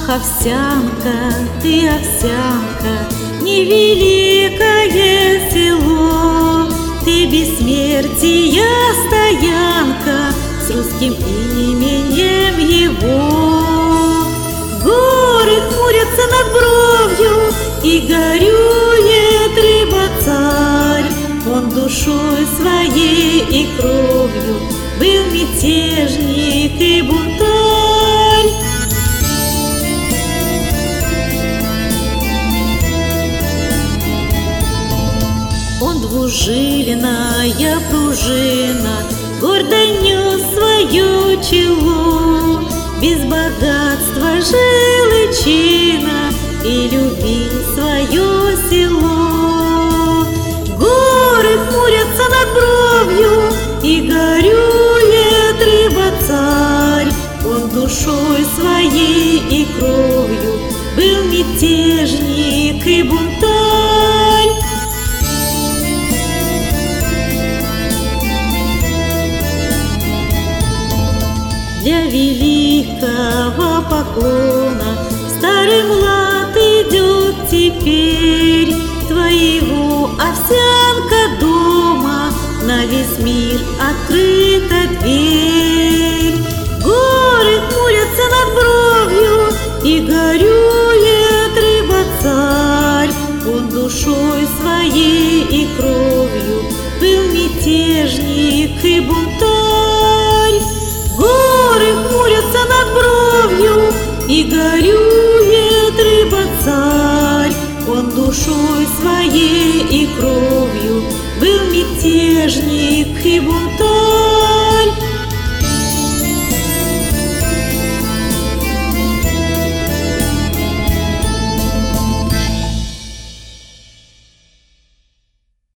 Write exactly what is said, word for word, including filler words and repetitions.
Ах, овсянка, ты овсянка, невеликое село, ты бессмертия стоянка с русским именем его. Горы хмурятся над бровью, и горюет рыба-царь. Он душой своей и кровью был мятежник и бунтарь. Он двужилиная пружина гордо нес свое чело, без богатства жил и чина, и любил свое село. Горы хмурятся над бровью, и горюет рыба-царь. Он душой своей и кровью был мятежник и бунтарь. Для великого поклона старый млад идет теперь. Твоего овсянка дома на весь мир открыта дверь. Горы хмурятся над бровью, и горюет рыба-царь. Он душой своей и кровью был мятежник и бунтарь. Горы хмурятся над бровью, и горюет рыба-царь. Он душой своей и кровью был мятежник и бунтарь.